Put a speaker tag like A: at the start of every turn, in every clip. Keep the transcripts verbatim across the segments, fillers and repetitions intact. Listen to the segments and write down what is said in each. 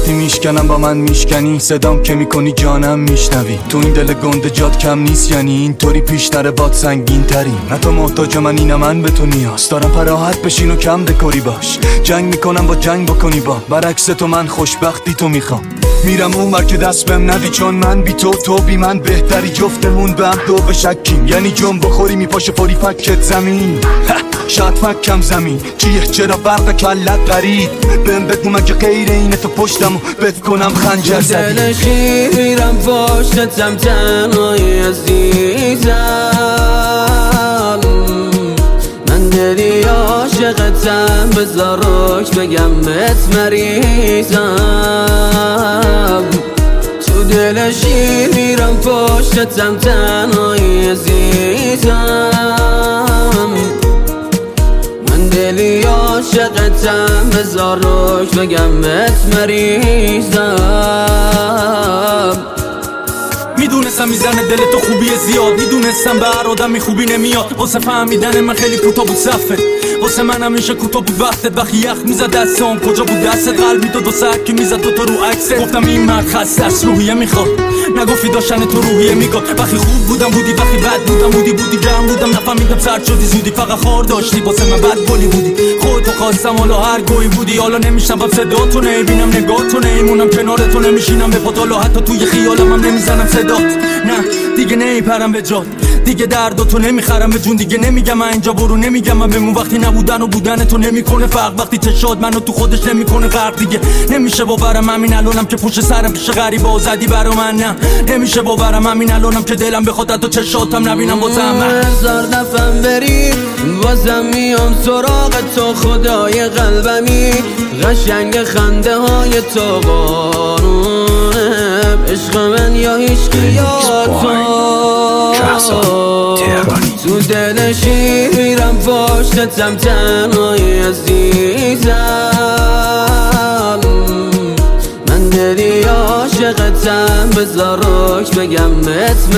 A: وقتی میشکنم با من میشکنی، صدام که میکنی جانم میشنوی. تو این دل گنده جاد کم نیست، یعنی اینطوری پیش نره باد سنگین تری. نه تو محتاج من اینم من به تو نیاز دارم، پراحت بشین و کم دکوری باش. جنگ میکنم با جنگ بکنی با، برعکس تو من خوشبختی تو میخوام. میرم اون ور که دست بهم ندی، چون من بی تو تو بی من بهتری. جفتمون به هم دو بشکیم، یعنی جنب بخوری میپاشه فوری فکت زمین. شاید فکم زمین چیه چرا برق کلت قرید. بهم بگو مگه غیر اینه تو پشتم و بت کنم خنجر زدی.
B: دل شیرم پشتتم تنهای عزیزم، من دلی عاشقتم بذار روش بگم بهت مریضم. تو دل شیر میرم پشتتم تنهای عزیزم، من دلی عاشقتم بذار روش بگم بهت مریضم.
C: میدونستم میزنه دل تو خوبی زیاد، میدونستم به هر آدمی خوبی نمیاد. واسه فهمیدن من خیلی کوتاه بود صفت، واسه من همیشه کوتاه بود وقتت. وقتی یخ میزد دستام کجا بود دستت، قلب میداد و سرکی میزد تو تو رو عکست. گفتم این مرد خسته است روحیه میخواد، نگفتی داشتن تو روحیه میگاد. وقتی خوب بودم بودی، وقتی بد بودم بودی بودی گرم بودم نفهمیدم سرد شدی زودی. فقط خار داشتی واسه من بد گلی بودی، خودتو خواستم حالا هر گوی بودی. حالا نمیشنوم صداتو، نمیبینم نگاهتو، نمیمونم کنارتو، نمیشینم به پاتالو، حتی توی خیالم هم نمیزنم صدات. نه دیگه نمیپرم به جات، دیگه درداتو نمیخرم به جون. دیگه نمیگم من اینجا برو، نمیگم من بمون. وقتی نبودن و بودن تو نمیکنه فرق، وقتی چشات منو تو خودش نمیکنه غرق. دیگه نمیشه باورم همین الانم که پشت سرم پیش غریبا زدی برا من. نه نمیشه باورم همین الانم که دلم بخواد تو چشاتم نبینم بازم.
B: هزار دفعه بری بازم میام سراغ تو، خدای قلبمی قشنگ خنده های تو قانونه. عشق من یا هیچکی یا تو، تو دل شیر میرم پشتتم تنهای عزیزم، من دلی عاشقتم بذار روش بگم بهت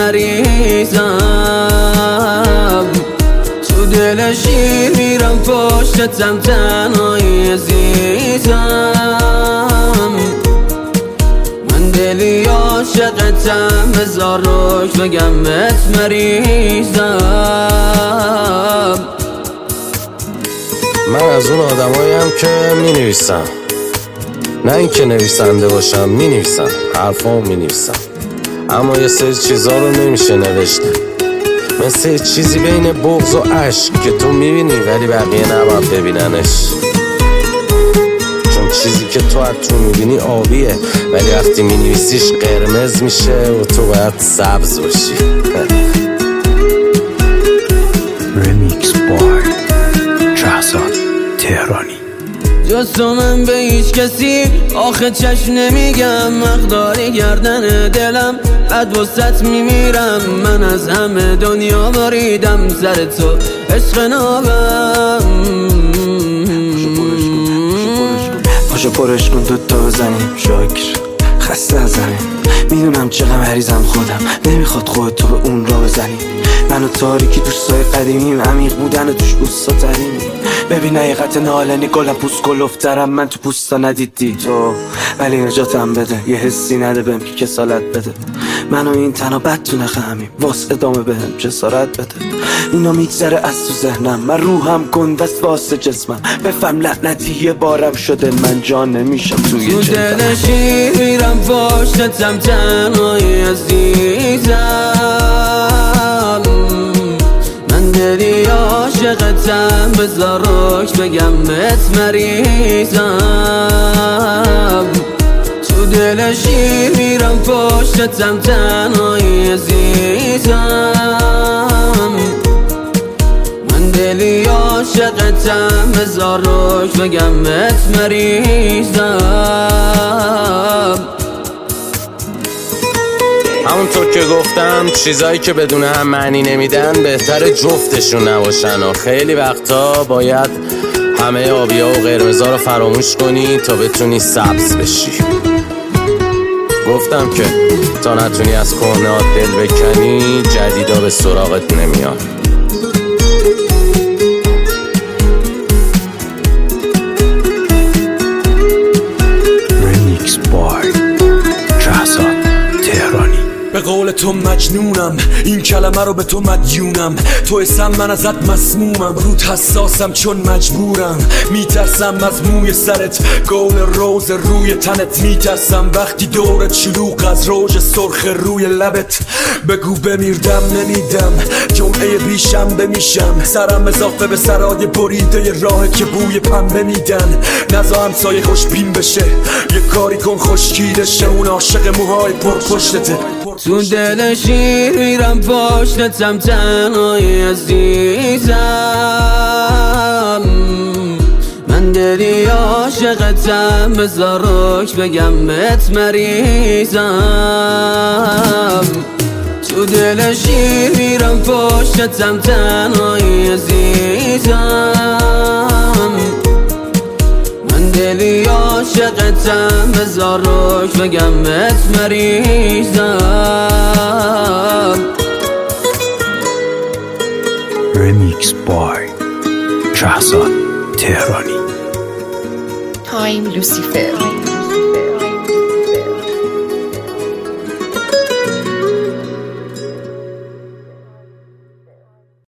B: مریضم. تو دل شیر میرم پشتتم تنهای عزیزم، من دلی عاشقتم بذار روش بگم بهت مریضم.
D: من از اون آدماییم که می نویسم، نه این که نویسنده باشم، می نویسم حرفام می نویسم، اما یه سری چیزا رو نمیشه نوشته. مثل یه چیزی بین بغض و عشق که تو می بینی ولی بقیه نباید ببیننش. چون چیزی که تو از تو می بینی آبیه، ولی وقتی می نویسیش قرمز میشه و تو باید سبز باشی.
E: رمیکس بای شهرزاد تهرانی.
B: جز تو من به هیچ کسی آخه چشم نمیگم، مقداری گردن دلم بعد وسط میمیرم. من از همه دنیا بریدم سر تو عشق نابم.
F: پاشو پرش کن دوتا بزنیم شاکر خسته از زمین. میدونم چقدر مریضم خودم، نمیخواد خودتو به اون را بزنی. منو تاریکی دوستای قدیمیم، عمیق بودن توش اوستا تریم. ببین حقیقت نالنی گلم پوست گلفترم، من تو پوستا ندیدی تو، ولی نجاتم بده. یه حسی نده بهم که کسالت بده، منو این تنها بد تو نخمیم واس ادامه بهم جسارت بده. اینا میگذره از تو ذهنم، من روحم گندست واسه جسمم. بفهم لعنتی یه بارم شده من جان نمیشم توی
B: تو دل شیر میرم پشتتم تنهای عزیزم، من دلی عاشقتم بذار روش بگم بهت مریضم. تو دل شیر میرم پشتتم تنهای عزیزم، من دلی عاشقتم بذار روش بگم بهت مریضم.
D: همونطور که گفتم چیزایی که بدون هم معنی نمیدن بهتر جفتشون نباشن و خیلی وقتا باید همه آبیا و قرمزا رو فراموش کنی تا بتونی سبز بشی. گفتم که تا نتونی از کهنه‌هات دل بکنی جدیدا به سراغت نمیاد.
E: رمیکس با
A: تو مجنونم، این کلمه رو به تو مدیونم. تو اسم من ازت مسمومم، رود حساسم چون مجبورم. میترسم از موی سرت، گل روز روی تنت. میترسم وقتی دورت شلوغ از روژ سرخ روی لبت. بگو بمیردم نمیدم، جمعه بیشنبه میشم. سرم اضافه به سرای بریده راه که بوی پنبه میدن. نزا همسایه خوش بین بشه، یه کاری کن خوشگیره شه. اون عاشق موهای پر پشتته.
B: تو دل شیر میرم پشتتم تنهای عزیزم. من دلی عاشقتم، بذار رک بگم بهت مریضم. تو دل شیر میرم پشتتم تنهای عزیزم. من دلی عاشقتم، بذار رک بگم بهت مریضم.
E: Remix by شهزاد تهرانی.
G: تایم لوسیفر.